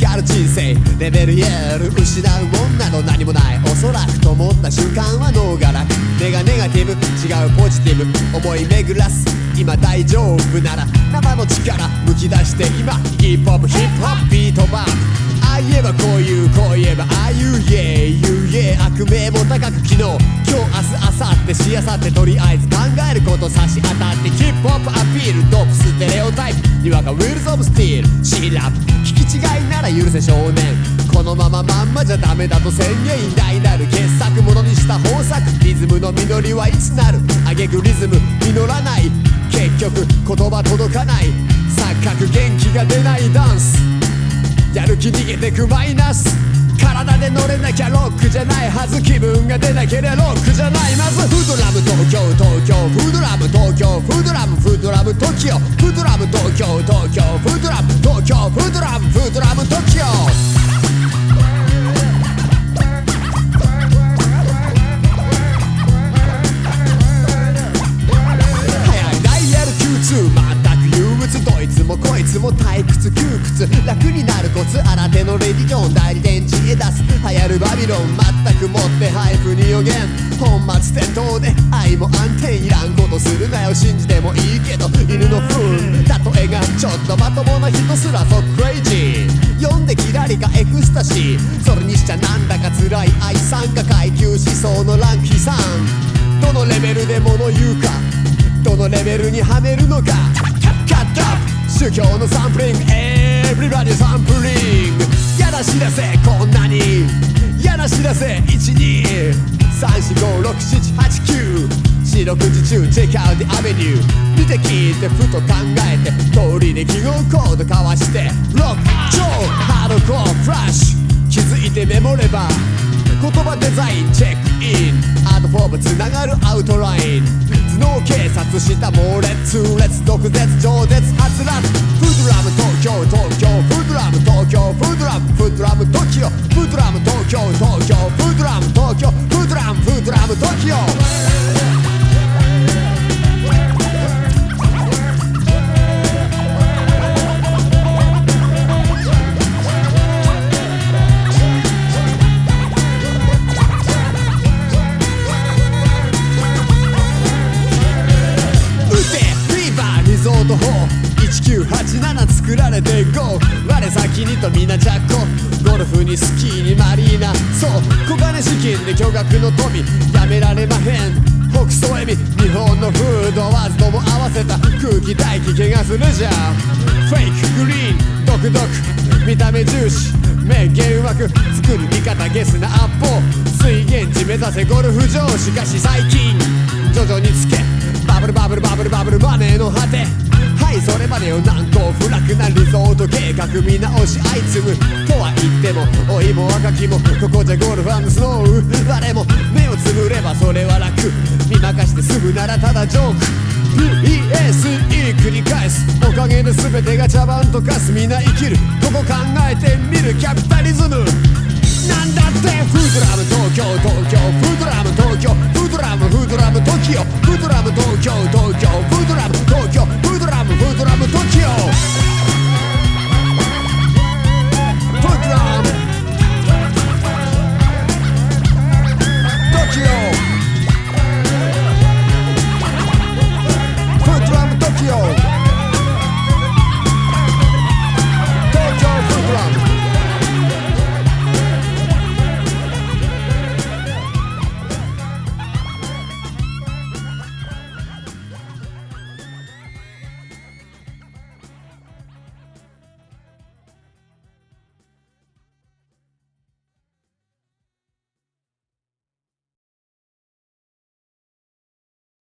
がる人生レベル L 失うもんなど何もない、おそらくと思った瞬間は脳が楽、ネガネガティブ違うポジティブ思い巡らす今大丈夫なら生の力むき出して今ヒップホップヒップホップビートバンク、ああ言えばこういうこう言えばああいうイエー言うイエー悪名も高く昨日今日明日明後日しあさってとりあえず考えること差し当たってヒップホップアピールドップステレオタイプにわかウィルズオブスティールシーラップ聞き違いなら許せ少年このまままんまじゃダメだと宣言大なる傑作ものにした豊作リズムの実りはいつなる挙句リズム実らない結局言葉届かない錯覚元気が出ないダンスやる気逃げてくマイナス体で乗れなきゃロックじゃないはず気分が出なけりゃロックじゃないまずフードラム東京東京フードラム東京フードラムフードラム東京フードラム東京東京フードラム東京フードラムフードラム東京どいつもこいつも退屈窮屈楽になるコツ新手のレディジョン代理店地へ出す流行るバビロン全くもって配布に予言本末転倒で愛も安定いらんことするなよ信じてもいいけど犬の糞例えがちょっとまともな人すらそクレイジー読んでキラリかエクスタシーそれにしちゃなんだか辛い愛さんが階級思想のランキーさんどのレベルで物言うかどのレベルにはめるのかカットアップ宗教のサンプリングエブリバディサンプリングやらしらせこんなにやらしらせ12345678 9四六時中チェックアウトアベニュー見て聞いてふと考えて通りで記号コード交わしてロック超ハードコアフラッシュ気づいてメモれば言葉デザインチェックインアートフォームつながるアウトライン頭脳警察した猛烈痛烈毒舌饒舌はつらつフードラム東京東京フードラム東京フードラムフードラム東京フードラム東京東京フードラム東京フードラムフードラム東京リゾート法1987作られて GO 我先にとみなジャッコゴルフにスキーにマリーナそう小金資金で巨額の富やめられまへん北総エビ日本のフードワーズとも合わせた空気大気怪我するじゃんフェイクグリーン独特見た目重視名言うまく作る味方ゲスなアッポ水源地目指せゴルフ場しかし最近徐々につけバブルバブルバブルバブルマネーの果てはいそれまでよ難攻不落なリゾート計画見直し相次ぐとは言っても老いも若きもここじゃゴルフ&スノー我も目をつぶればそれは楽見任してすぐならただジョーク PESE 繰り返すおかげで全てが茶番と化す皆生きるここ考えてみるキャピタリズムなんだってフードラム東京東